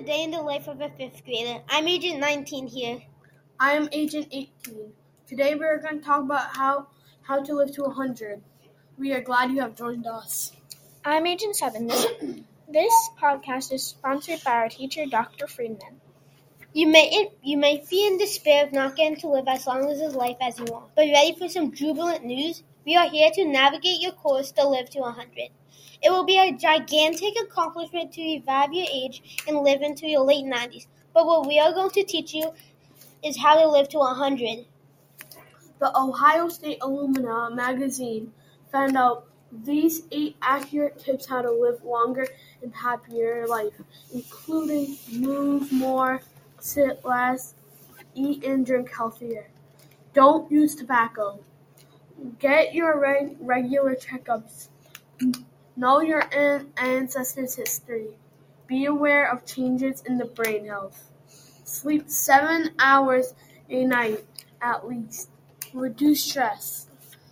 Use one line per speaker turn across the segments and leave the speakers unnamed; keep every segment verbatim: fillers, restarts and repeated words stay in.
Day in the Life of a Fifth Grader. I'm Agent nineteen here.
I am Agent eighteen. Today we are going to talk about how, how to live to one hundred. We are glad you have joined us.
I'm Agent seven. This, this podcast is sponsored by our teacher, Doctor Friedman.
You may you may be in despair of not getting to live as long as his life as you want, but ready for some jubilant news? We are here to navigate your course to live to one hundred. It will be a gigantic accomplishment to revive your age and live into your late nineties. But what we are going to teach you is how to live to one hundred.
The Ohio State Alumni magazine found out these eight accurate tips how to live longer and happier life, including move more, sit less, eat and drink healthier. Don't use tobacco. Get your reg- regular checkups. Know your an- ancestors' history. Be aware of changes in the brain health. Sleep seven hours a night at least. Reduce stress.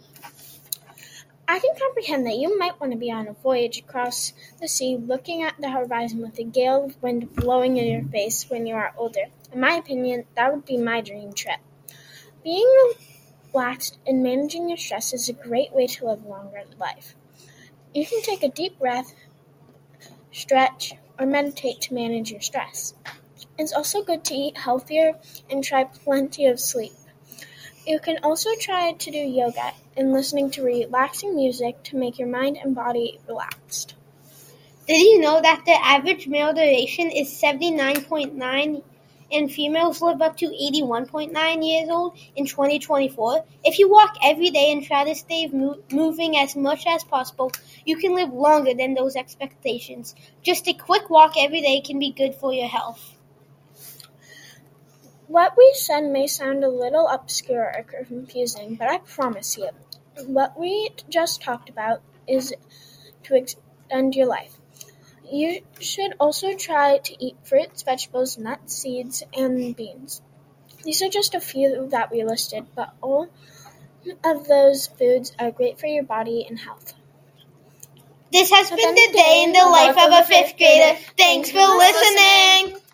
I can comprehend that you might want to be on a voyage across the sea looking at the horizon with a gale of wind blowing in your face when you are older. In my opinion, that would be my dream trip. Being relaxed and managing your stress is a great way to live longer in life. You can take a deep breath, stretch, or meditate to manage your stress. It's also good to eat healthier and try plenty of sleep. You can also try to do yoga and listening to relaxing music to make your mind and body relaxed.
Did you know that the average male duration is seventy-nine point nine and females live up to eighty-one point nine years old in twenty twenty-four? If you walk every day and try to stay mo- moving as much as possible, you can live longer than those expectations. Just a quick walk every day can be good for your health.
What we said may sound a little obscure or confusing, but I promise you, what we just talked about is to extend your life. You should also try to eat fruits, vegetables, nuts, seeds, and beans. These are just a few that we listed, but all of those foods are great for your body and health.
This has been the Day in the Life of a Fifth Grader. Thanks for listening.